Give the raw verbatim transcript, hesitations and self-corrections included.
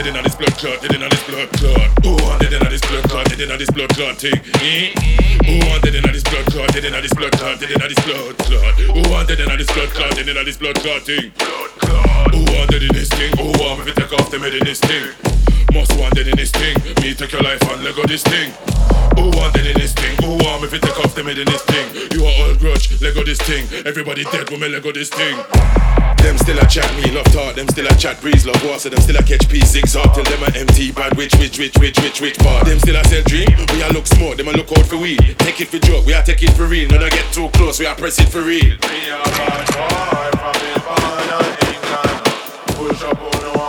wanted in this blood clot, dead in this blood clot. Who wanted in this blood clot, dead in this blood clot thing? Eh? Who wanted in this blood clot, dead in this blood clot, dead in this blood clot? Who wanted in this blood clot, dead in this blood clot thing? Who wanted in this thing? Who want me to take off the head in this thing? Most wanted in this thing. Me take your life and let go this thing. Who wanted in this thing? Who want me to take off the head in this thing? You are all grudge, let go this thing. Everybody dead when me let go this thing. Them still a chat, me love talk. Them still a chat, breeze, love water. Them still a catch peace, zigzag till them a empty bad. Which, which, which, which, which, which part? Them still a sell dream. We a look smart, them a look out for weed. Take it for joke, we a take it for real. None a get too close, we a press it for real. We are bad boy from the born of England. Push up on the